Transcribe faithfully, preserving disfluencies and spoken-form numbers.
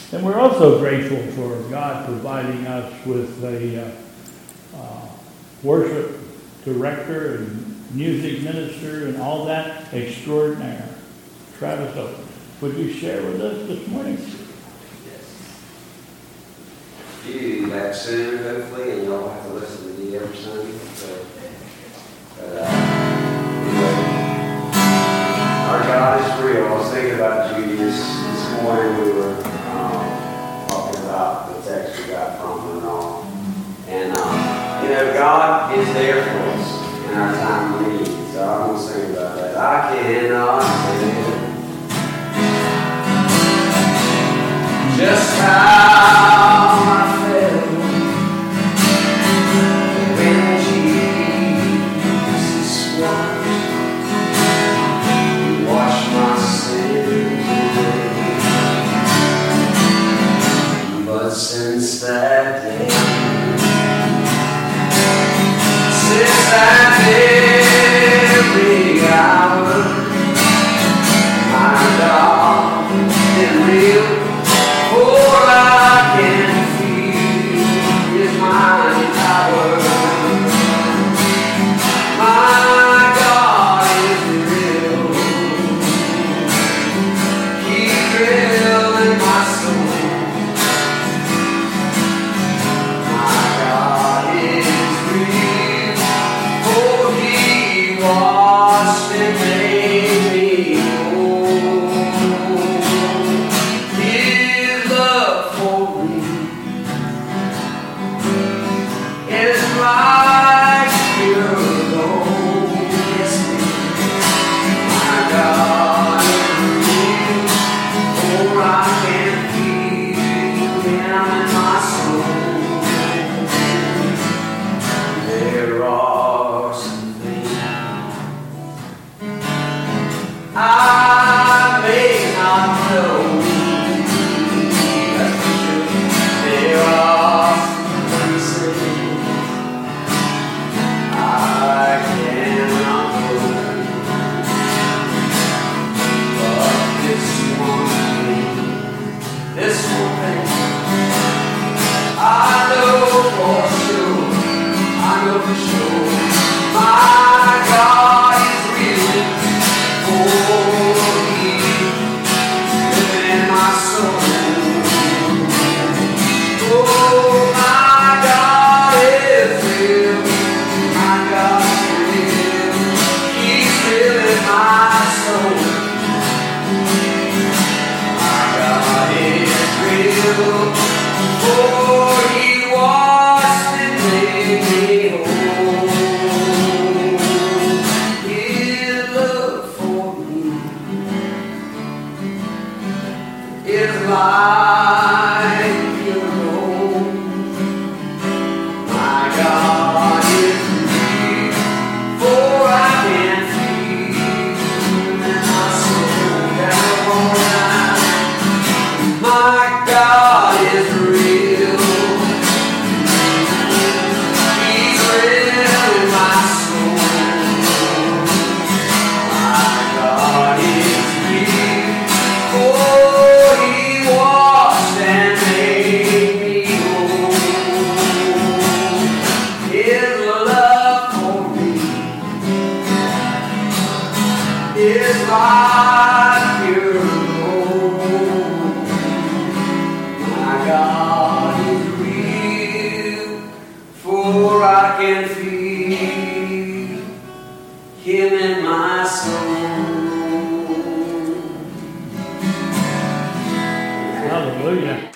And we're also grateful for God providing us with a uh, uh, worship director and music minister and all that extraordinaire. Travis Oates, would you share with us this morning? Yes. You do that soon, hopefully, and y'all have to listen to me every Sunday. So, but, uh, anyway, our God is real. I was thinking about Judy this, this morning. We were um, talking about the text we got from her and all. And, um, you know, God is there for us in our time of need. So I'm going to sing about that. I cannot stand just how I felt when Jesus washed, washed my sins away. But since that day, since that very hour, my God is real. All I can feel is my power. My God is real. He's real in my soul. My God is real. Oh, He washed and made me whole. His love for me is like pure gold. Yes, it is. My God is real. Oh, I can feel Him in my soul. There are some things I may not know. That's for sure. There are some places I cannot go. But this one thing, this one thing, I know for sure. I know for sure. My God is real. Oh, He living in my soul. Oh, my God is real. My God is real. He's real in my soul. My God is real. Oh, He washed and made me whole. His love for me is like pure gold. My God is real, for I can feel in my soul. Down all night. My God is real. He's real in my soul. My God is real. Oh, He washed and made me whole. His love for me is like pure gold. My God is real, for I can feel Him in my soul. Hallelujah.